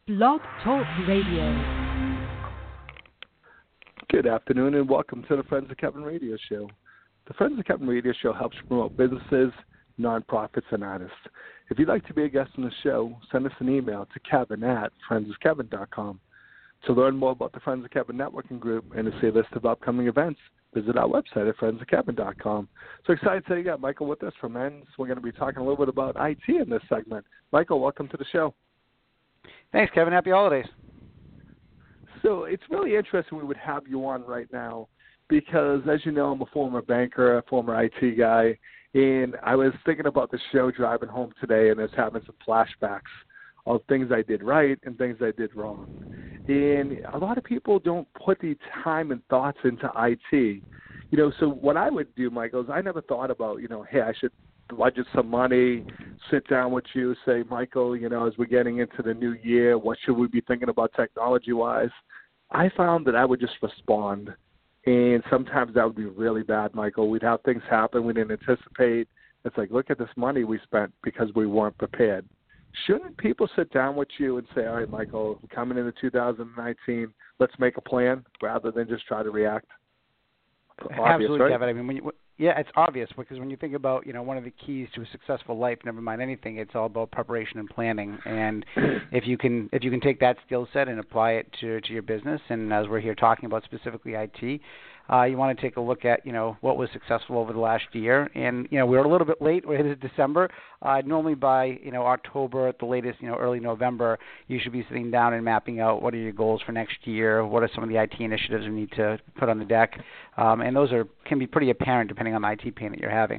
Blog Talk Radio. Good afternoon and welcome to the Friends of Kevin Radio Show. The Friends of Kevin Radio Show helps promote businesses, nonprofits, and artists. If you'd like to be a guest on the show, send us an email to kevin@friendsofkevin.com. To learn more about the Friends of Kevin networking group and to see a list of upcoming events, visit our website at friendsofkevin.com. So excited to get Michael with us from Men's. We're going to be talking a little bit about IT in this segment. Michael, welcome to the show. Thanks, Kevin. Happy holidays. So it's really interesting we would have you on right now because, as you know, I'm a former banker, a former IT guy, and I was thinking about the show driving home today and I was having some flashbacks of things I did right and things I did wrong. And a lot of people don't put the time and thoughts into IT. So what I would do, Michael, is I never thought about, hey, I should budget some money, sit down with you, say, Michael, as we're getting into the new year, what should we be thinking about technology-wise? I found that I would just respond, and sometimes that would be really bad, Michael. We'd have things happen we didn't anticipate. It's like, look at this money we spent because we weren't prepared. Shouldn't people sit down with you and say, all right, Michael, we're coming into 2019, let's make a plan rather than just try to react? Absolutely, right? Kevin. I mean, it's obvious because when you think about, one of the keys to a successful life, never mind anything, it's all about preparation and planning. And if you can take that skill set and apply it to your business, and as we're here talking about specifically IT, you want to take a look at, what was successful over the last year. And, we're a little bit late. We're in December. Normally by, October at the latest, early November, you should be sitting down and mapping out what are your goals for next year, what are some of the IT initiatives we need to put on the deck. And those can be pretty apparent depending on the IT pain that you're having.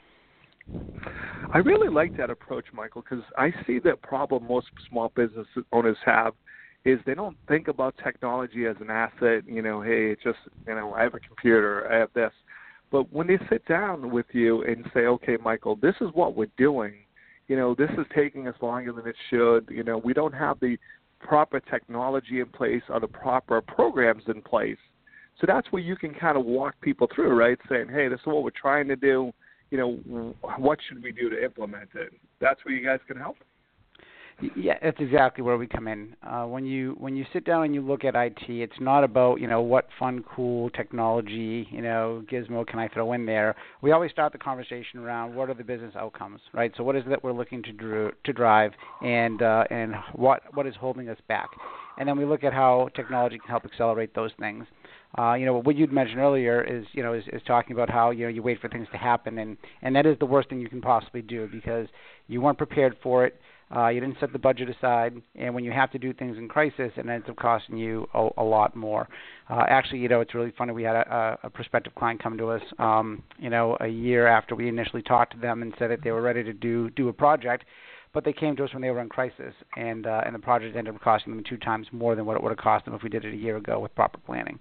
I really like that approach, Michael, because I see that problem most small business owners have is they don't think about technology as an asset, hey, it's just, I have a computer, I have this. But when they sit down with you and say, okay, Michael, this is what we're doing, this is taking us longer than it should, we don't have the proper technology in place or the proper programs in place. So that's where you can kind of walk people through, right, saying, hey, this is what we're trying to do, what should we do to implement it? That's where you guys can help. Yeah, that's exactly where we come in. When you sit down and you look at IT, it's not about, what fun, cool technology, gizmo can I throw in there. We always start the conversation around what are the business outcomes, right? So what is it that we're looking to drive, and what is holding us back? And then we look at how technology can help accelerate those things. What you'd mentioned earlier is talking about how, you wait for things to happen, and that is the worst thing you can possibly do because you weren't prepared for it. You didn't set the budget aside, and when you have to do things in crisis, it ends up costing you a lot more. Actually, it's really funny. We had a prospective client come to us, a year after we initially talked to them and said that they were ready to do a project, but they came to us when they were in crisis, and the project ended up costing them 2 times more than what it would have cost them if we did it a year ago with proper planning.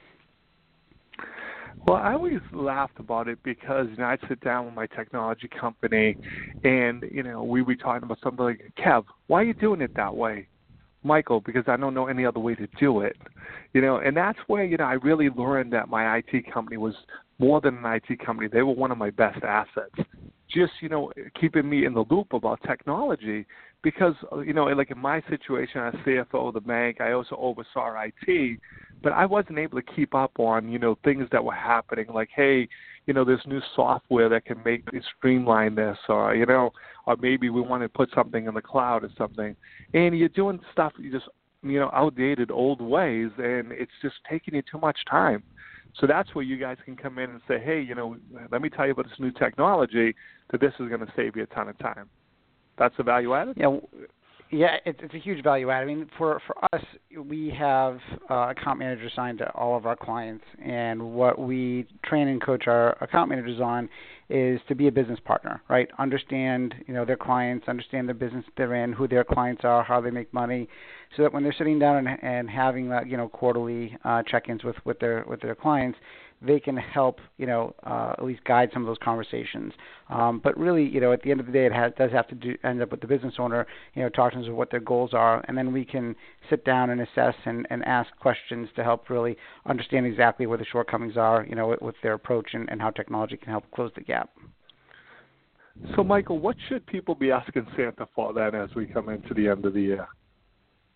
Well, I always laughed about it because, I'd sit down with my technology company and, we'd be talking about something like, Kev, why are you doing it that way? Michael, because I don't know any other way to do it. And that's where, I really learned that my IT company was more than an IT company. They were one of my best assets. Just, keeping me in the loop about technology because, like in my situation as CFO of the bank, I also oversaw IT, but I wasn't able to keep up on, things that were happening like, hey, there's new software that can make it streamline this or, or maybe we want to put something in the cloud or something. And you're doing stuff, you just, outdated old ways, and it's just taking you too much time. So that's where you guys can come in and say, hey, let me tell you about this new technology that this is going to save you a ton of time. That's the value added? Yeah, it's a huge value add. I mean, for us, we have account managers assigned to all of our clients, and what we train and coach our account managers on is to be a business partner, right? Understand, their clients, understand the business they're in, who their clients are, how they make money, so that when they're sitting down and having that, quarterly check-ins with their clients, they can help, at least guide some of those conversations. But really, at the end of the day, does have to end up with the business owner, talking to them what their goals are, and then we can sit down and assess and ask questions to help really understand exactly where the shortcomings are, with their approach and how technology can help close the gap. So, Michael, what should people be asking Santa for then as we come into the end of the year?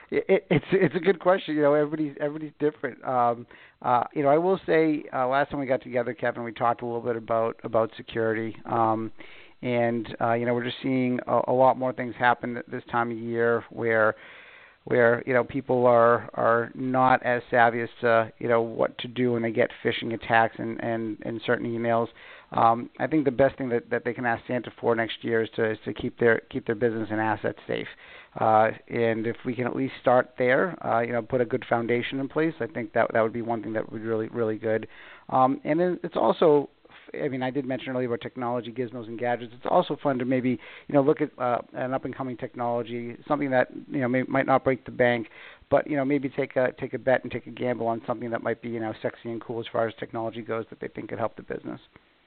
It's a good question. Everybody's different. I will say last time we got together, Kevin, we talked a little bit about security. We're just seeing a lot more things happen this time of year where people are not as savvy as to what to do when they get phishing attacks and certain emails. I think the best thing that they can ask Santa for next year is to keep their business and assets safe. And if we can at least start there, put a good foundation in place, I think that would be one thing that would be really, really good. And then it's also, I did mention earlier about technology, gizmos, and gadgets. It's also fun to maybe, look at an up-and-coming technology, something that might not break the bank, but maybe take a bet and take a gamble on something that might be sexy and cool as far as technology goes that they think could help the business.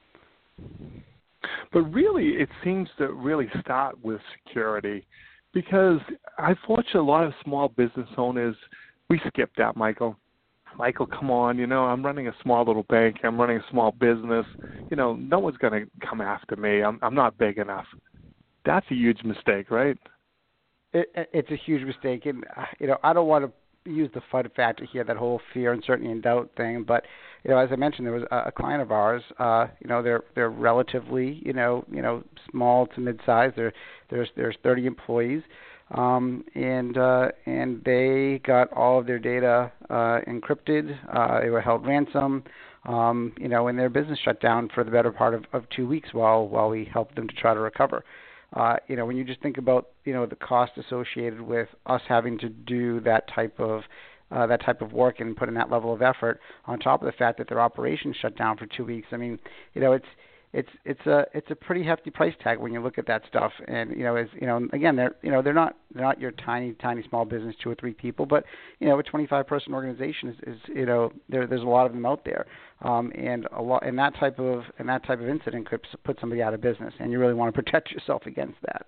But really, it seems to really start with security, because I've watched a lot of small business owners. We skip that, Michael. Michael, come on, I'm running a small little bank. I'm running a small business. No one's going to come after me. I'm not big enough. That's a huge mistake, right? It's a huge mistake. And, I don't want to use the FUD factor here, that whole fear, uncertainty, and doubt thing. But, as I mentioned, there was a client of ours, they're relatively, small to mid-size. There's 30 employees. And they got all of their data encrypted. They were held ransom, and their business shut down for the better part of 2 weeks while we helped them to try to recover. When you just think about the cost associated with us having to do that type of work and put in that level of effort, on top of the fact that their operations shut down for 2 weeks, it's a pretty hefty price tag when you look at that stuff. And again, they're not your tiny small business, 2 or 3 people, but a 25-person organization is there's a lot of them out there, and that type of incident could put somebody out of business, and you really want to protect yourself against that.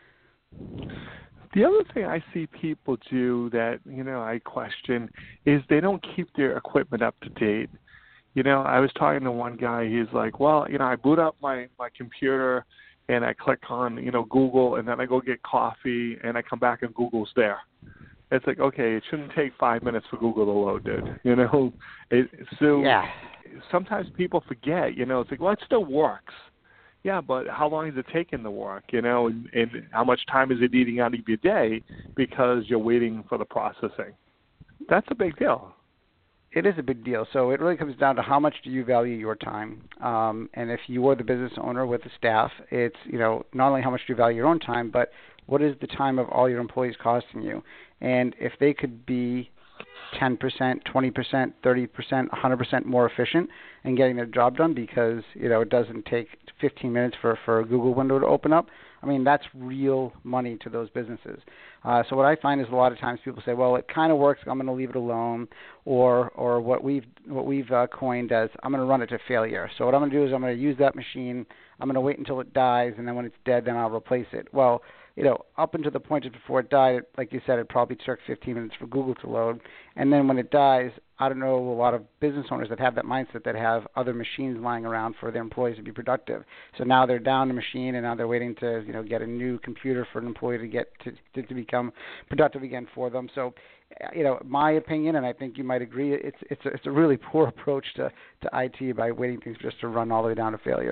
The other thing I see people do that I question is they don't keep their equipment up to date. I was talking to one guy. He's like, well, I boot up my computer and I click on, Google, and then I go get coffee and I come back and Google's there. It's like, okay, it shouldn't take 5 minutes for Google to load, dude. Yeah. Sometimes people forget, it's like, well, it still works. Yeah, but how long is it taking to work, and how much time is it eating out of your day because you're waiting for the processing? That's a big deal. It is a big deal. So it really comes down to how much do you value your time. And if you are the business owner with the staff, it's, not only how much do you value your own time, but what is the time of all your employees costing you? And if they could be 10%, 20%, 30%, 100% more efficient in getting their job done because, it doesn't take 15 minutes for a Google window to open up, that's real money to those businesses. So what I find is a lot of times people say, well, it kind of works, I'm going to leave it alone, or what we've coined as, I'm going to run it to failure. So what I'm going to do is I'm going to use that machine, I'm going to wait until it dies, and then when it's dead, then I'll replace it. Well, up until the point of before it died, like you said, it probably took 15 minutes for Google to load. And then when it dies, I don't know a lot of business owners that have that mindset, that have other machines lying around for their employees to be productive. So now they're down the machine, and now they're waiting to get a new computer for an employee to get to become productive again for them. So, my opinion, and I think you might agree, it's a really poor approach to IT by waiting things just to run all the way down to failure.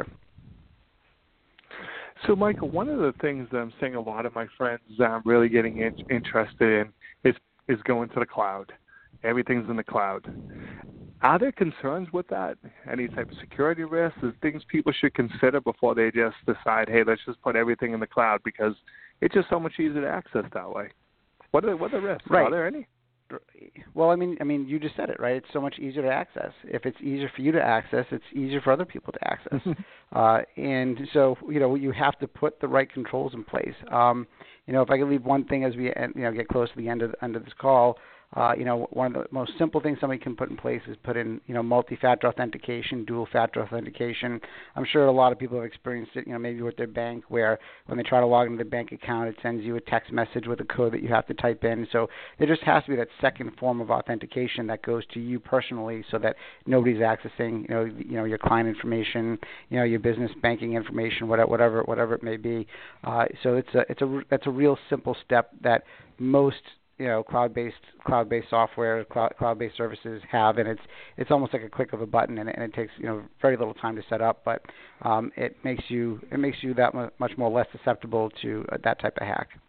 So, Michael, one of the things that I'm seeing a lot of my friends really getting interested in is going to the cloud. Everything's in the cloud. Are there concerns with that? Any type of security risks? Is things people should consider before they just decide, hey, let's just put everything in the cloud because it's just so much easier to access that way? What are the risks? Right. Are there any? Well, you just said it, right? It's so much easier to access. If it's easier for you to access, it's easier for other people to access. And so, you have to put the right controls in place. If I could leave one thing as we, get close to the end of this call, one of the most simple things somebody can put in place is put in, multi-factor authentication, dual-factor authentication. I'm sure a lot of people have experienced it, maybe with their bank, where when they try to log into their bank account, it sends you a text message with a code that you have to type in. So there just has to be that second form of authentication that goes to you personally, so that nobody's accessing, your client information, your business banking information, whatever it may be. So that's a real simple step that most cloud-based software, cloud-based services have, and it's almost like a click of a button, and it takes very little time to set up, but it makes you that much more less susceptible to that type of hack.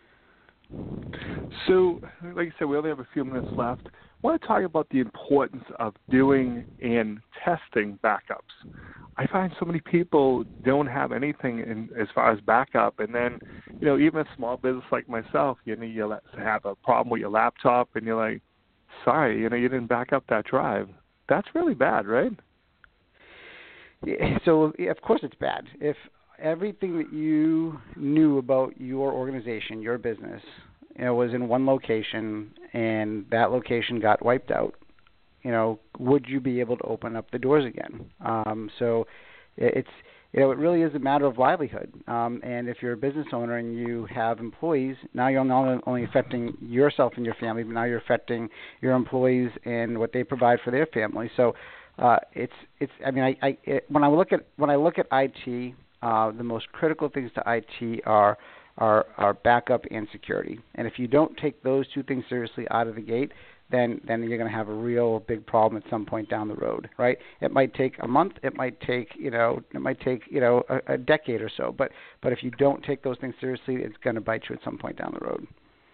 So, like you said, we only have a few minutes left. I want to talk about the importance of doing and testing backups. I find so many people don't have anything as far as backup, and then, even a small business like myself, you have a problem with your laptop, and you're like, sorry, you didn't back up that drive. That's really bad, right? Yeah, so, of course it's bad. If everything that you knew about your organization, your business, was in one location, and that location got wiped out, would you be able to open up the doors again? So it really is a matter of livelihood. And if you're a business owner and you have employees, now you're not only affecting yourself and your family, but now you're affecting your employees and what they provide for their family. So when I look at IT, the most critical things to IT are backup and security. And if you don't take those two things seriously out of the gate, then you're going to have a real big problem at some point down the road, right? It might take a month, it might take a decade or so, but if you don't take those things seriously, it's going to bite you at some point down the road.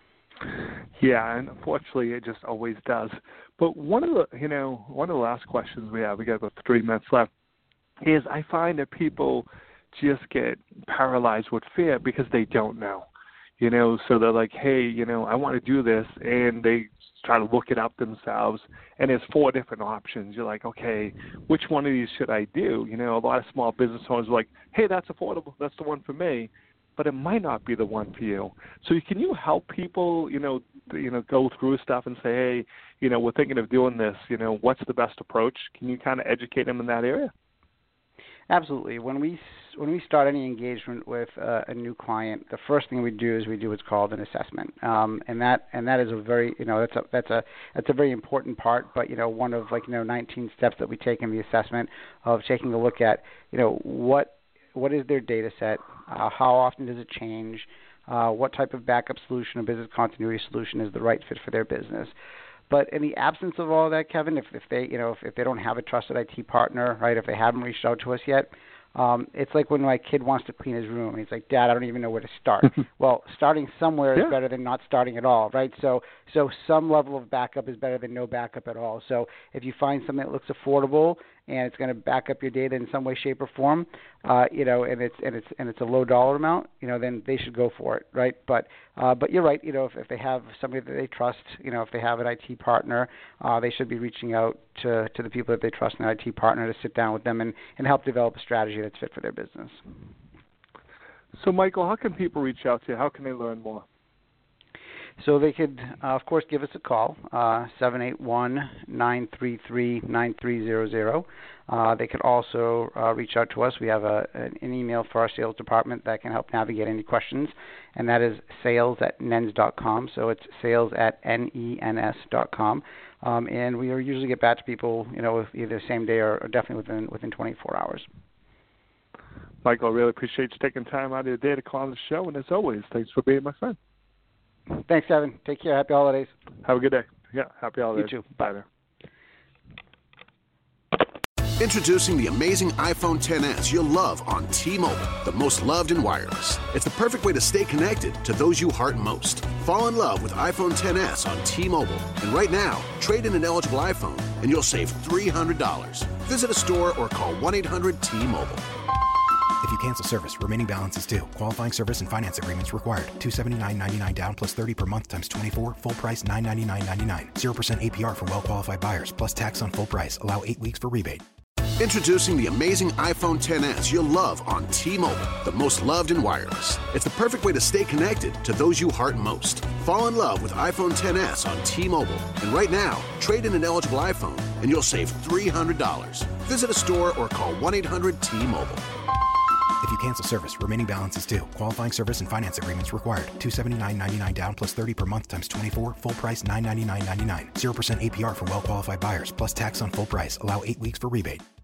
Yeah, and unfortunately, it just always does. But one of the last questions we have, we got about 3 minutes left, is I find that people just get paralyzed with fear because they don't know. So they're like, hey, I want to do this, and they try to look it up themselves, and there's 4 different options. You're like, okay, which one of these should I do? A lot of small business owners are like, hey, that's affordable, that's the one for me, but it might not be the one for you. So can you help people, go through stuff and say, hey, we're thinking of doing this, what's the best approach? Can you kind of educate them in that area? Absolutely. When we start any engagement with a new client, the first thing we do is we do what's called an assessment, and that is a very that's a very important part. But one of 19 steps that we take in the assessment of taking a look at what is their data set, how often does it change, what type of backup solution or business continuity solution is the right fit for their business. But in the absence of all that, Kevin, if they don't have a trusted IT partner, right, if they haven't reached out to us yet, it's like when my kid wants to clean his room, and he's like, Dad, I don't even know where to start. Well, starting somewhere is better than not starting at all, right? So some level of backup is better than no backup at all. So if you find something that looks affordable and it's going to back up your data in some way, shape, or form, and it's a low dollar amount, then they should go for it, right? But you're right. If they have somebody that they trust, if they have an IT partner, they should be reaching out to the people that they trust in an IT partner to sit down with them and help develop a strategy that's fit for their business. So, Michael, how can people reach out to you? How can they learn more? So they could, of course, give us a call, 781-933-9300. They could also reach out to us. We have an email for our sales department that can help navigate any questions, and that is sales@nens.com. So it's sales@nens.com. And we usually get back to people, either same day or definitely within 24 hours. Michael, I really appreciate you taking time out of your day to call on the show, and as always, thanks for being my friend. Thanks, Kevin. Take care. Happy holidays. Have a good day. Yeah, happy holidays. You too. Bye now. Introducing the amazing iPhone XS you'll love on T-Mobile, the most loved in wireless. It's the perfect way to stay connected to those you heart most. Fall in love with iPhone XS on T-Mobile. And right now, trade in an eligible iPhone and you'll save $300. Visit a store or call 1-800-T-Mobile. If you cancel service, remaining balance is due. Qualifying service and finance agreements required. $279.99 down plus $30 per month times 24. Full price $999.99. 0% APR for well-qualified buyers plus tax on full price. Allow 8 weeks for rebate. Introducing the amazing iPhone XS you'll love on T-Mobile, the most loved in wireless. It's the perfect way to stay connected to those you heart most. Fall in love with iPhone XS on T-Mobile. And right now, trade in an eligible iPhone and you'll save $300. Visit a store or call 1-800-T-Mobile. If you cancel service, remaining balance is due. Qualifying service and finance agreements required. $279.99 down plus $30 per month times 24. Full price $999.99. 0% APR for well-qualified buyers plus tax on full price. Allow 8 weeks for rebate.